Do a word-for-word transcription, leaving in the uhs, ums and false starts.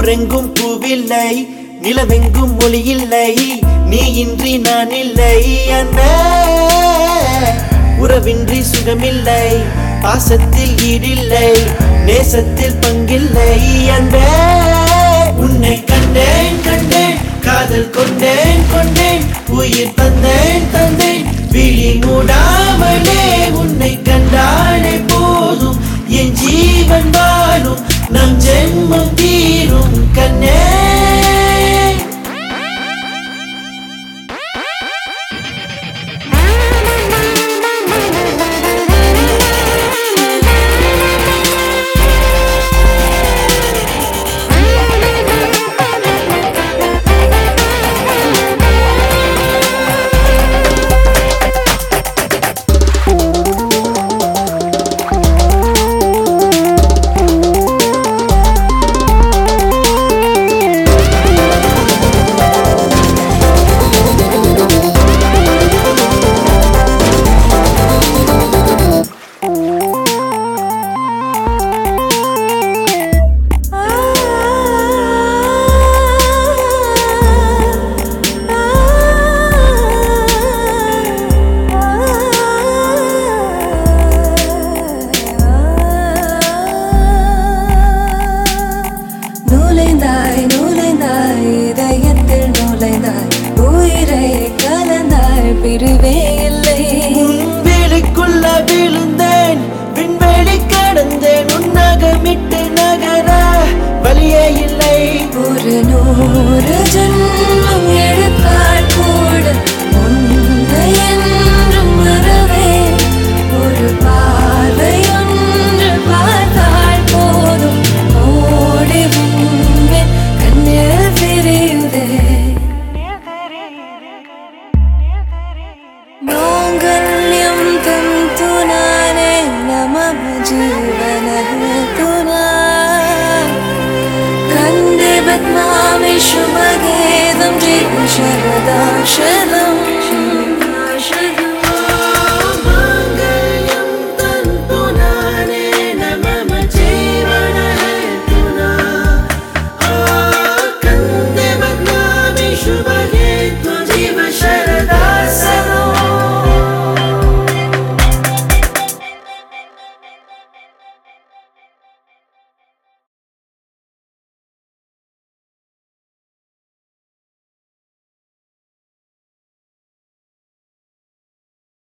ஊரெங்கும் பூவில்லை, நிலவெங்கும் மொழி இல்லை, நீ இன்றி நான் இல்லை. அந்த உறவின்றி சுகமில்லை, பாசத்தில் ஈடில்லை, நேசத்தில் பங்கில்லை. அந்த உன்னை கண்டேன் கண்டேன், காதல் கொண்டேன் கொண்டேன், உயிர் தந்தேன் தந்தேன், விழி மூடாமலே உன்னை கண்டானே போதும், என் ஜீவன் வாழும், நம் ஜென்மம் தீரும் கண்ணே. பிரிவே இல்லை, விழிக்குள்ள விழுந்தேன், விண்வெளி கடந்தேன், உன்னகமிட்டு நகர வழியே இல்லை. ஒரு நூறு ஜென்ம